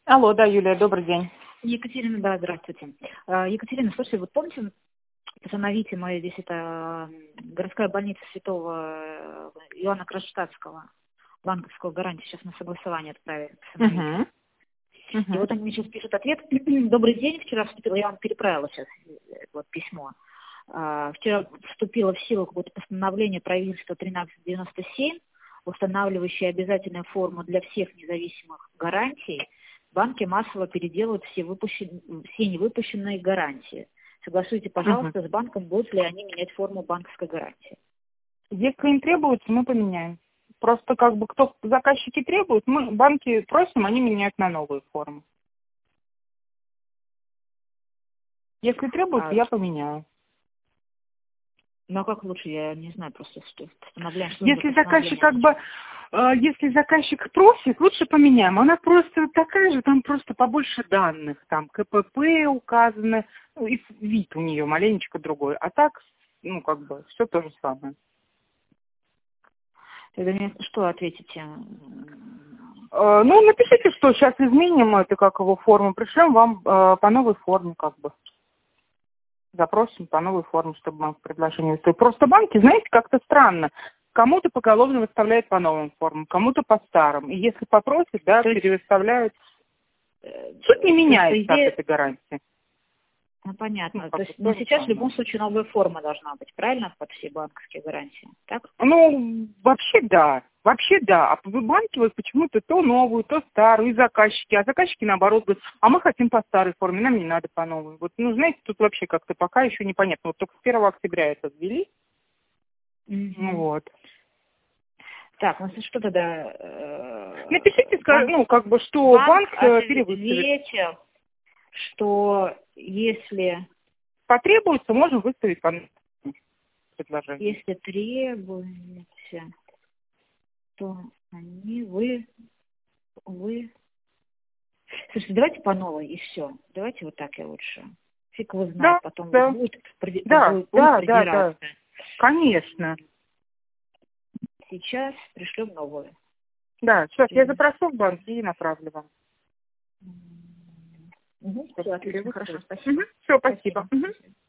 Алло, да, Юлия, добрый день. Екатерина, да, здравствуйте. Екатерина, слушайте, вот помните, постановите мы здесь, это городская больница Святого Иоанна Кронштадтского, банковскую гарантию сейчас на согласование отправили. И вот они мне сейчас пишут ответ. Добрый день, вчера вступила, я вам переправила сейчас вот письмо. Вчера вступило в силу какое-то постановление правительства 1397, устанавливающее обязательную форму для всех независимых гарантий. Банки массово переделывают все невыпущенные гарантии. Согласуйте, пожалуйста, с банком, будут ли они менять форму банковской гарантии. Если им требуется, мы поменяем. Просто как бы кто заказчики требуют, мы банки просим, они меняют на новую форму. Если требуется, я поменяю. Ну а как лучше, я не знаю, просто что постановляем. Если заказчик если заказчик просит, лучше поменяем. Она просто такая же, там просто побольше данных, там КПП указаны, ну, и вид у нее маленечко другой. А так, ну как бы, все то же самое. Тогда мне что ответите? Ну, напишите, что сейчас изменим это, как его, форму, пришлем вам по новой форме, как бы. Запросим по новой форме, чтобы банк предложение выставил. Просто банки, знаете, как-то странно. Кому-то поголовно выставляют по новым формам, кому-то по старым. И если попросят, да, перевыставляют. Суть не меняется от этой гарантии. Ну, понятно. То есть, но сейчас в любом случае новая форма должна быть, правильно, под все банковские гарантии, так? Ну, вообще да. Вообще да. А банки вот почему-то то новую, то старую, и заказчики. А заказчики наоборот говорят, а мы хотим по старой форме, нам не надо по новой. Вот, ну, знаете, тут вообще как-то пока еще непонятно. Вот только с 1 октября это ввели. Ну, вот. Так, ну что тогда? Напишите, ну, как бы, что банк перевыставит. Что если потребуется, можем выставить предложение. Если требуете, то они вы. Слушайте, давайте по новой и все. Давайте вот так я лучше. Фиг его знает, потом будет придираться. Конечно. Сейчас пришлем новую. Да, сейчас я запрошу в банк и направлю вам. Все, отлично, хорошо, спасибо. Все, спасибо.